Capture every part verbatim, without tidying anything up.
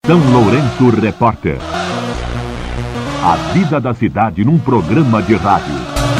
São Lourenço Repórter. A vida da cidade num programa de rádio.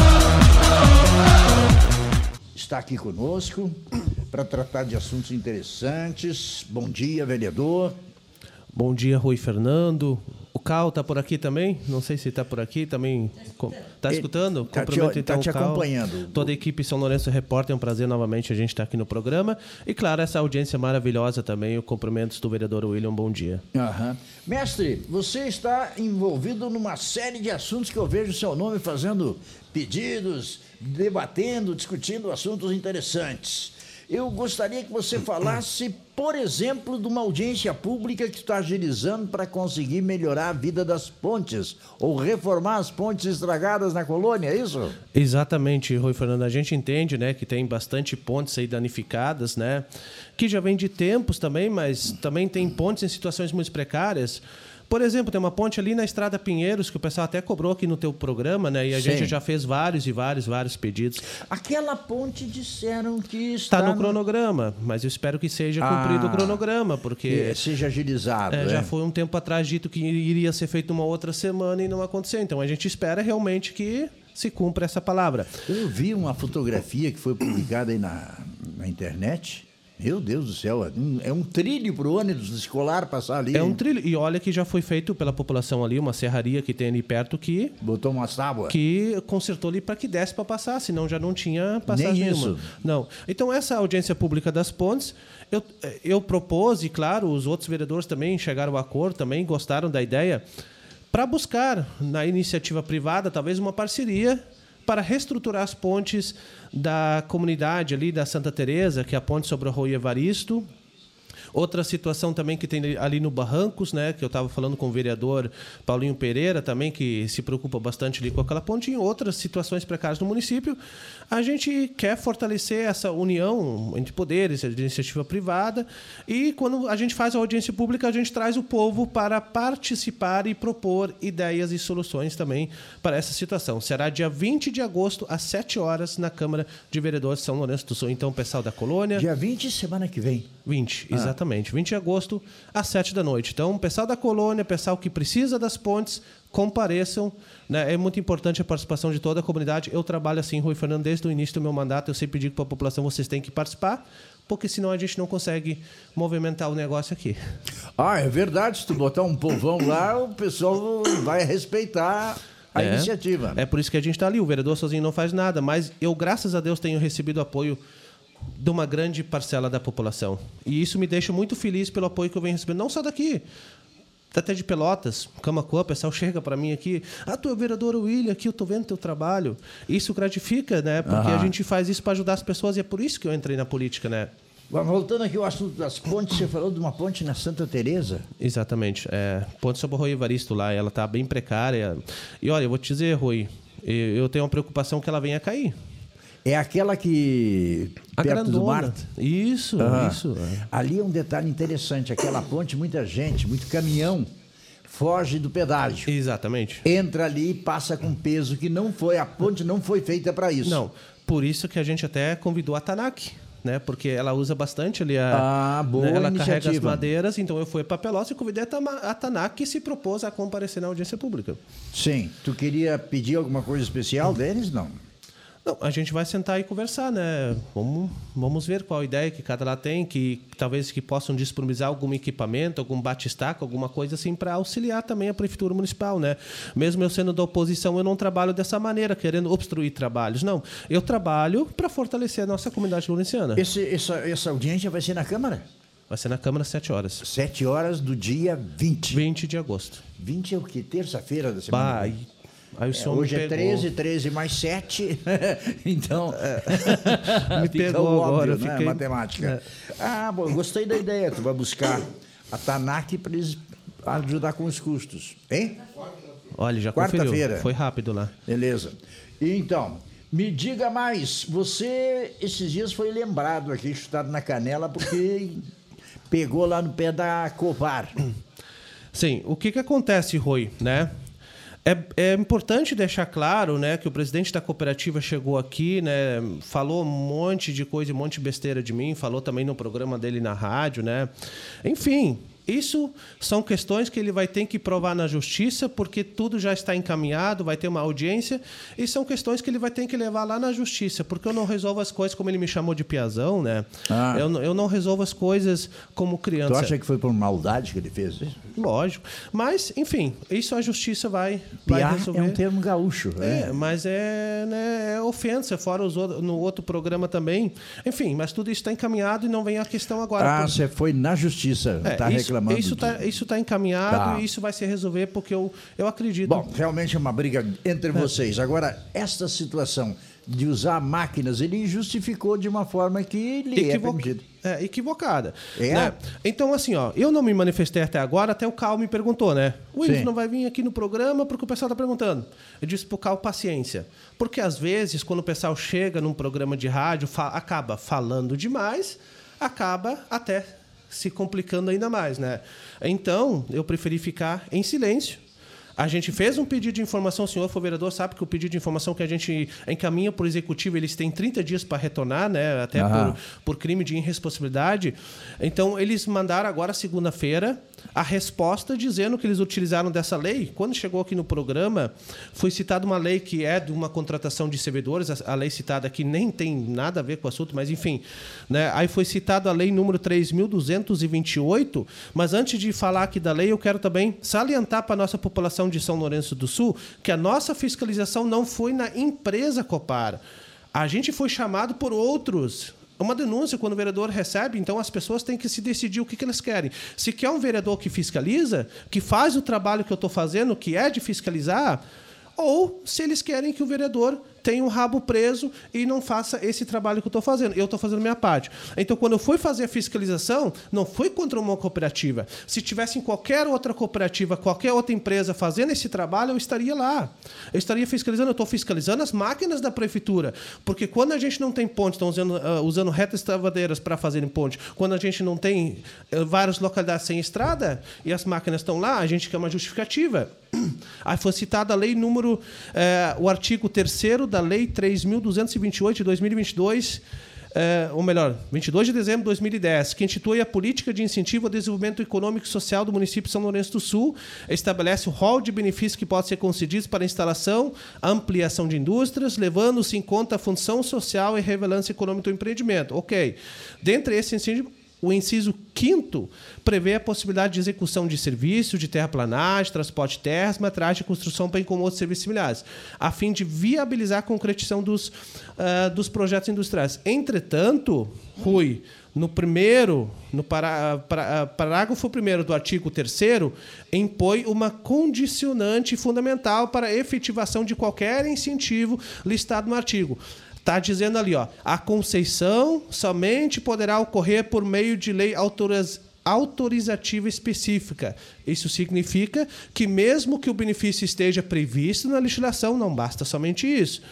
Está aqui conosco para tratar de assuntos interessantes. Bom dia, vereador. Bom dia, Rui Fernando. O Cal está por aqui também? Não sei se está por aqui também. Está escutando? Está te, então, tá te o Cal, acompanhando. Toda a equipe São Lourenço Repórter, é um prazer novamente a gente estar aqui no programa. E, claro, essa audiência maravilhosa também. O cumprimentos do vereador William, bom dia. Uhum. Mestre, você está envolvido numa série de assuntos que eu vejo seu nome fazendo pedidos, debatendo, discutindo assuntos interessantes. Eu gostaria que você falasse, por exemplo, de uma audiência pública que está agilizando para conseguir melhorar a vida das pontes ou reformar as pontes estragadas na colônia, é isso? Exatamente, Rui Fernando. A gente entende, né, que tem bastante pontes aí danificadas, né, que já vem de tempos também, mas também tem pontes em situações muito precárias. Por exemplo, tem uma ponte ali na Estrada Pinheiros, que o pessoal até cobrou aqui no teu programa, né? E a Sim. gente já fez vários e vários, vários pedidos. Aquela ponte disseram que está... Está no cronograma, mas eu espero que seja ah, cumprido o cronograma, porque... Seja agilizado, é, é? Já foi um tempo atrás dito que iria ser feito uma outra semana e não aconteceu. Então, a gente espera realmente que se cumpra essa palavra. Eu vi uma fotografia que foi publicada aí na, na internet... Meu Deus do céu, é um trilho para o ônibus escolar passar ali. É um trilho. E olha que já foi feito pela população ali, uma serraria que tem ali perto que... Botou uma tábua. Que consertou ali para que desse para passar, senão já não tinha passagem Nem nenhuma. isso. Não. Então, essa audiência pública das pontes, eu, eu propus, e claro, os outros vereadores também chegaram a acordo, também gostaram da ideia, para buscar na iniciativa privada, talvez uma parceria para reestruturar as pontes da comunidade ali da Santa Teresa, que é a ponte sobre o Arroio Evaristo. Outra situação também que tem ali no Barrancos, né, que eu estava falando com o vereador Paulinho Pereira também, que se preocupa bastante ali com aquela ponte. Em outras situações precárias no município, a gente quer fortalecer essa união entre poderes, a iniciativa privada, e quando a gente faz a audiência pública, a gente traz o povo para participar e propor ideias e soluções também para essa situação. Será dia vinte de agosto, às sete horas, na Câmara de Vereadores de São Lourenço do Sul. Então, pessoal da colônia... Dia vinte, semana que vem. vinte, ah. exatamente. Exatamente, vinte de agosto, às sete da noite. Então, pessoal da colônia, pessoal que precisa das pontes, compareçam. Né? É muito importante a participação de toda a comunidade. Eu trabalho assim, Rui Fernando, desde o início do meu mandato. Eu sempre digo para a população, vocês têm que participar, porque senão a gente não consegue movimentar o negócio aqui. Ah, é verdade. Se tu botar um povão lá, o pessoal vai respeitar a é, iniciativa. É por isso que a gente está ali. O vereador sozinho não faz nada, mas eu, graças a Deus, tenho recebido apoio de uma grande parcela da população. E isso me deixa muito feliz pelo apoio que eu venho recebendo, não só daqui, até de Pelotas, Camaquã, o pessoal chega para mim aqui, ah, tu é o vereador William, aqui eu estou vendo teu trabalho. Isso gratifica, né? Porque Aham. a gente faz isso para ajudar as pessoas e é por isso que eu entrei na política, né? Voltando aqui ao assunto das pontes, você falou de uma ponte na Santa Teresa? Exatamente. É, ponte sobre o Arroio Evaristo lá, ela está bem precária. E olha, eu vou te dizer, Rui, eu tenho uma preocupação que ela venha a cair. É aquela que... A perto grandona. do mar. Isso, uhum. isso. É. Ali é um detalhe interessante. Aquela ponte, muita gente, muito caminhão, foge do pedágio. Exatamente. Entra ali e passa com peso que não foi... A ponte não foi feita para isso. Não. Por isso que a gente até convidou a Tanac, né? Porque ela usa bastante ali a... Ah, boa né? Ela iniciativa. carrega as madeiras, então eu fui para Pelotas e convidei a Tanac, que se propôs a comparecer na audiência pública. Sim. Tu queria pedir alguma coisa especial deles? Não. Não, a gente vai sentar e conversar, né? Vamos, vamos ver qual ideia que cada lá tem, que talvez que possam disponibilizar algum equipamento, algum batistaca, alguma coisa assim, para auxiliar também a Prefeitura Municipal, né? Mesmo eu sendo da oposição, eu não trabalho dessa maneira, querendo obstruir trabalhos. Não, eu trabalho para fortalecer a nossa comunidade lourenciana. Esse, essa, essa audiência vai ser na Câmara? Vai ser na Câmara às sete horas. sete horas do dia vinte. vinte de agosto. vinte é o quê? Terça-feira da semana? Bah, Aí o senhor é, hoje me é treze, treze mais sete, então me pegou óbvio, agora, né? fiquei... matemática. É. Ah, bom, gostei da ideia, tu vai buscar a Tanac para eles ajudar com os custos, hein? Olha, já quarta-feira. Foi rápido lá. Beleza. Então, me diga mais, você esses dias foi lembrado aqui, chutado na canela, porque pegou lá no pé da Covar. Sim, o que que acontece, Rui, né? É, é importante deixar claro, né, que o presidente da cooperativa chegou aqui, né, falou um monte de coisa, um monte de besteira de mim, falou também no programa dele na rádio, né? Enfim, isso são questões que ele vai ter que provar na justiça, porque tudo já está encaminhado, vai ter uma audiência, e são questões que ele vai ter que levar lá na justiça, porque eu não resolvo as coisas como ele me chamou de piazão, né? Ah. Eu, eu não resolvo as coisas como criança. Tu acha que foi por maldade que ele fez isso? Lógico. Mas, enfim, isso a justiça vai, vai resolver. É um termo gaúcho. É, é mas é, né, é ofensa, fora os, no outro programa também. Enfim, mas tudo isso está encaminhado e não vem a questão agora. Ah, você por... foi na justiça, está é, reclamando. Isso está de... isso tá encaminhado tá. E isso vai se resolver porque eu, eu acredito. Bom, realmente é uma briga entre é. vocês. Agora, esta situação de usar máquinas, ele justificou de uma forma que lhe Equivo... é permitido. É, equivocada. É? Né? Então, assim, ó, eu não me manifestei até agora, até o Cal me perguntou, né? O Wilson não vai vir aqui no programa porque o pessoal está perguntando. Eu disse pro Cal, paciência. Porque, às vezes, quando o pessoal chega num programa de rádio, fa- acaba falando demais, acaba até se complicando ainda mais, né? Então, eu preferi ficar em silêncio. A gente fez um pedido de informação, o senhor foi vereador, sabe que o pedido de informação que a gente encaminha para o executivo, eles têm trinta dias para retornar, né? Até por, por crime de irresponsabilidade. Então, eles mandaram agora, segunda-feira, a resposta dizendo que eles utilizaram dessa lei. Quando chegou aqui no programa, foi citada uma lei que é de uma contratação de servidores, a, a lei citada aqui nem tem nada a ver com o assunto, mas enfim. Né? Aí foi citada a lei número três mil duzentos e vinte e oito, mas antes de falar aqui da lei, eu quero também salientar para a nossa população de São Lourenço do Sul que a nossa fiscalização não foi na empresa Copar. A gente foi chamado por outros. Uma denúncia, quando o vereador recebe, então as pessoas têm que se decidir o que, que elas querem. Se quer um vereador que fiscaliza, que faz o trabalho que eu estou fazendo, que é de fiscalizar, ou se eles querem que o vereador tenha um rabo preso e não faça esse trabalho que eu estou fazendo. Eu estou fazendo a minha parte. Então, quando eu fui fazer a fiscalização, não foi contra uma cooperativa. Se tivesse em qualquer outra cooperativa, qualquer outra empresa fazendo esse trabalho, eu estaria lá. Eu estaria fiscalizando. Eu estou fiscalizando as máquinas da prefeitura. Porque quando a gente não tem ponte, estão usando, uh, usando retas travadeiras para fazerem ponte, quando a gente não tem uh, várias localidades sem estrada e as máquinas estão lá, a gente quer uma justificativa. Aí foi citada a lei número, eh, o artigo terceiro da lei três mil duzentos e vinte e oito de dois mil e vinte e dois, eh, ou melhor, vinte e dois de dezembro de dois mil e dez, que institui a política de incentivo ao desenvolvimento econômico e social do município de São Lourenço do Sul, estabelece o rol de benefícios que podem ser concedidos para a instalação, ampliação de indústrias, levando-se em conta a função social e relevância econômica do empreendimento. Ok. Dentre esses incentivos, o inciso quinto prevê a possibilidade de execução de serviços de terraplanagem, transporte de terras, materiais de construção, bem como outros serviços similares, a fim de viabilizar a concretização dos, uh, dos projetos industriais. Entretanto, Rui, no primeiro, no pará, pará, parágrafo primeiro do artigo terceiro, impõe uma condicionante fundamental para a efetivação de qualquer incentivo listado no artigo. Está dizendo ali, ó, a concessão somente poderá ocorrer por meio de lei autoriz- autorizativa específica. Isso significa que, mesmo que o benefício esteja previsto na legislação, não basta somente isso.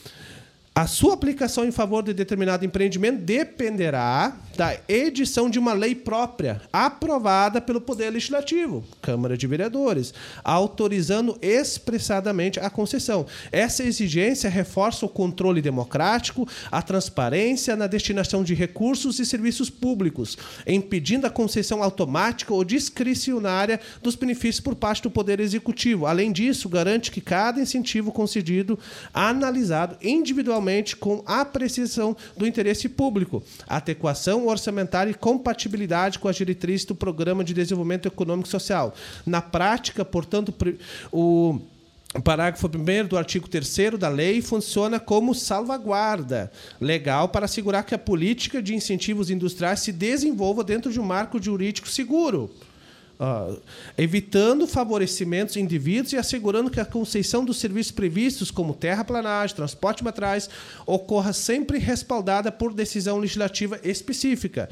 A sua aplicação em favor de determinado empreendimento dependerá da edição de uma lei própria, aprovada pelo Poder Legislativo, Câmara de Vereadores, autorizando expressadamente a concessão. Essa exigência reforça o controle democrático, a transparência na destinação de recursos e serviços públicos, impedindo a concessão automática ou discricionária dos benefícios por parte do Poder Executivo. Além disso, garante que cada incentivo concedido, analisado individualmente, com apreciação do interesse público, adequação orçamentária e compatibilidade com as diretrizes do Programa de Desenvolvimento Econômico e Social. Na prática, portanto, o parágrafo primeiro do artigo terceiro da lei funciona como salvaguarda legal para assegurar que a política de incentivos industriais se desenvolva dentro de um marco jurídico seguro. Uh, evitando favorecimentos indivíduos e assegurando que a concessão dos serviços previstos, como terraplanagem, transporte de materiais, ocorra sempre respaldada por decisão legislativa específica.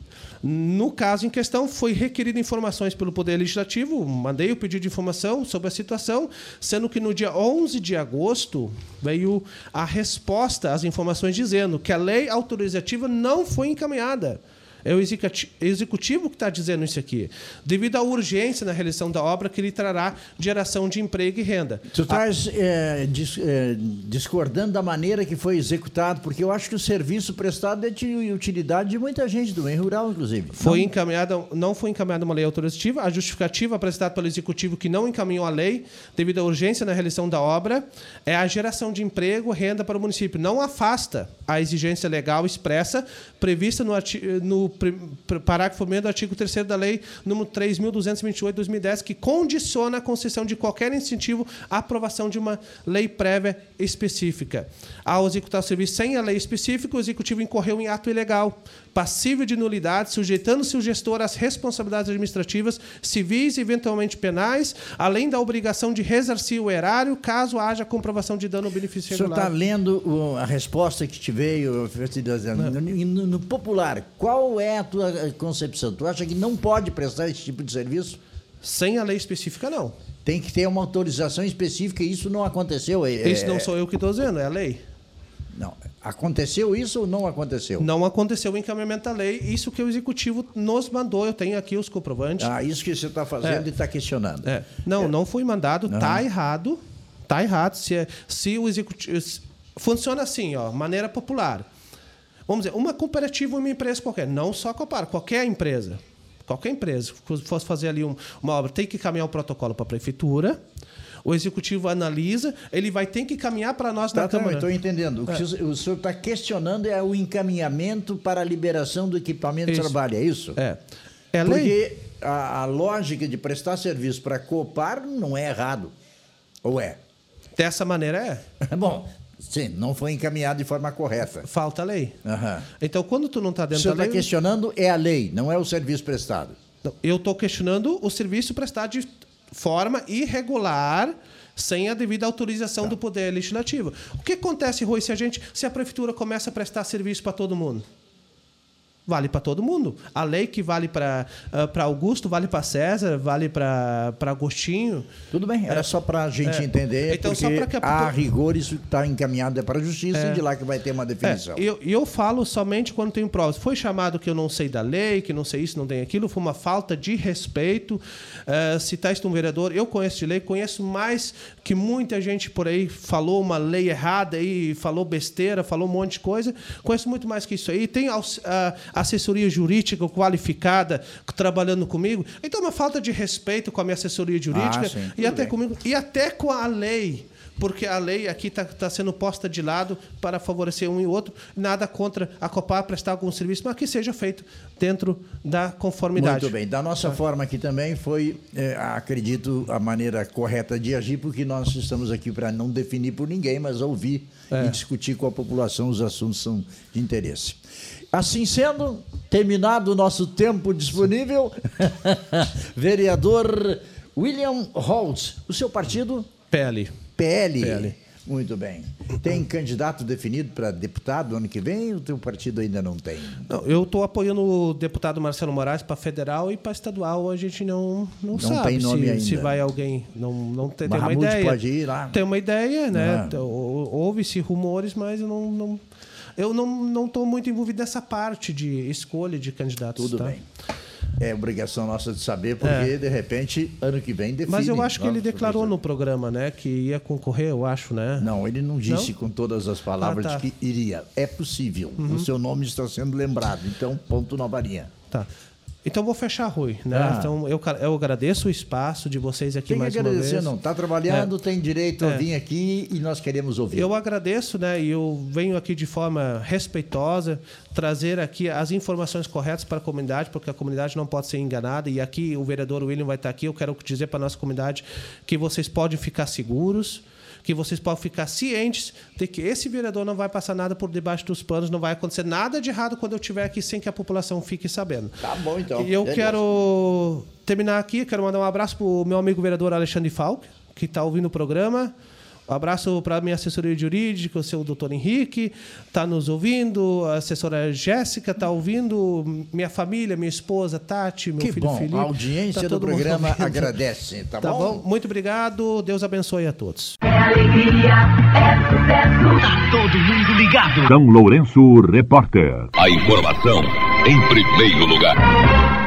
No caso em questão, foi requerido informações pelo Poder Legislativo, mandei o pedido de informação sobre a situação, sendo que no dia onze de agosto veio a resposta às informações dizendo que a lei autorizativa não foi encaminhada. É o executivo que está dizendo isso aqui. Devido à urgência na realização da obra que lhe trará geração de emprego e renda. Tu estás é, dis, é, discordando da maneira que foi executado, porque eu acho que o serviço prestado é de utilidade de muita gente, do meio rural, inclusive. Foi encaminhada, não foi encaminhada uma lei autorizativa. A justificativa apresentada pelo executivo que não encaminhou a lei, devido à urgência na realização da obra, é a geração de emprego e renda para o município. Não afasta a exigência legal expressa prevista no, no parágrafo primeiro do artigo terceiro da lei número três mil duzentos e vinte e oito de dois mil e dez, que condiciona a concessão de qualquer incentivo à aprovação de uma lei prévia específica. Ao executar o serviço sem a lei específica, o executivo incorreu em ato ilegal, passível de nulidade, sujeitando-se o gestor às responsabilidades administrativas, civis e eventualmente penais, além da obrigação de ressarcir o erário, caso haja comprovação de dano ou benefício regular. O senhor está lendo a resposta que te veio no, no popular. Qual é a tua concepção? Tu acha que não pode prestar esse tipo de serviço? Sem a lei específica, não. Tem que ter uma autorização específica e isso não aconteceu. É, isso não sou eu que estou dizendo, é a lei. Não. Aconteceu isso ou não aconteceu? Não aconteceu o encaminhamento da lei. Isso que o executivo nos mandou. Eu tenho aqui os comprovantes. Ah, isso que você está fazendo é. e está questionando. É. Não, é. não foi mandado. Está uhum. errado. Está errado. Se, se o executivo... Funciona assim, ó, maneira popular. Vamos dizer, uma cooperativa ou uma empresa qualquer. Não só a Copar, qualquer empresa. Qualquer empresa que fosse fazer ali um, uma obra, tem que caminhar o protocolo para a prefeitura. O executivo analisa, ele vai ter que caminhar para nós tá, na tá, Câmara. Estou entendendo. O é. que o senhor está questionando é o encaminhamento para a liberação do equipamento isso. de trabalho, é isso? É. é Porque lei. A, a lógica de prestar serviço para a Copar não é errado. Ou é? Dessa maneira é. Bom, sim, não foi encaminhado de forma correta. Falta a lei. Uhum. Então, quando tu não está dentro da lei... O senhor está questionando é a lei, não é o serviço prestado. Não, eu estou questionando o serviço prestado de forma irregular, sem a devida autorização tá. do Poder Legislativo. O que acontece, Rui, se a gente, se a prefeitura começa a prestar serviço para todo mundo? Vale para todo mundo. A lei que vale para uh, para Augusto, vale para César, vale para Agostinho. Tudo bem, era é, só para a gente é, é, então, porque só que a... a rigor isso está encaminhado é para a Justiça é, e de lá que vai ter uma definição. E é, eu, eu falo somente quando tenho provas. Foi chamado que eu não sei da lei, que não sei isso, não tem aquilo, foi uma falta de respeito. Uh, se está um vereador, eu conheço de lei, conheço mais que muita gente por aí falou uma lei errada, e falou besteira, falou um monte de coisa. Conheço muito mais que isso aí. Tem uh, assessoria jurídica qualificada trabalhando comigo. Então, uma falta de respeito com a minha assessoria jurídica ah, sim, e até bem. comigo e até com a lei. Porque a lei aqui está tá sendo posta de lado para favorecer um e outro. Nada contra a Copar prestar algum serviço, mas que seja feito dentro da conformidade. Muito bem. Da nossa é. forma aqui também foi, é, acredito, a maneira correta de agir, porque nós estamos aqui para não definir por ninguém, mas ouvir é. e discutir com a população os assuntos são de interesse. Assim sendo, terminado o nosso tempo disponível, vereador William Holtz, o seu partido? P L. P L. P L. Muito bem. Tem candidato definido para deputado ano que vem ou o teu partido ainda não tem? Não, eu estou apoiando o deputado Marcelo Moraes para federal e para estadual. A gente não, não, não sabe tem nome se, ainda. se vai alguém. Não, não tem, tem uma Mahmoud ideia. Pode ir lá. Tem uma ideia, né? Ah. Houve-se rumores, mas eu não. não eu não estou muito envolvido nessa parte de escolha de candidatos. Tudo tá? bem. É obrigação nossa de saber, porque, é. de repente, ano que vem define. Mas eu acho que ele declarou no programa, né, que ia concorrer, eu acho, né? Não, ele não disse não? com todas as palavras ah, tá. de que iria. É possível. Uhum. O seu nome está sendo lembrado. Então, ponto na varinha. Tá. Então, vou fechar, Rui. Né? Ah. Então, eu, eu agradeço o espaço de vocês aqui tem mais que uma agradecer, vez. Não. Está trabalhando, é. tem direito é. a vir aqui e nós queremos ouvir. Eu agradeço, né? E eu venho aqui de forma respeitosa trazer aqui as informações corretas para a comunidade, porque a comunidade não pode ser enganada. E aqui o vereador William vai estar aqui. Eu quero dizer para a nossa comunidade que vocês podem ficar seguros, que vocês podem ficar cientes de que esse vereador não vai passar nada por debaixo dos panos, não vai acontecer nada de errado quando eu estiver aqui sem que a população fique sabendo. Tá bom, então. E eu Beleza. quero terminar aqui, quero mandar um abraço para o meu amigo vereador Alexandre Falck, que está ouvindo o programa. Um abraço para a minha assessoria jurídica, o seu doutor Henrique, está nos ouvindo, a assessora Jéssica está ouvindo, minha família, minha esposa Tati, meu que filho bom. Felipe. A audiência tá do programa agradece, tá, tá bom? bom? Muito obrigado, Deus abençoe a todos. É alegria, é sucesso. Tá todo mundo ligado. São Lourenço, repórter. A informação em primeiro lugar.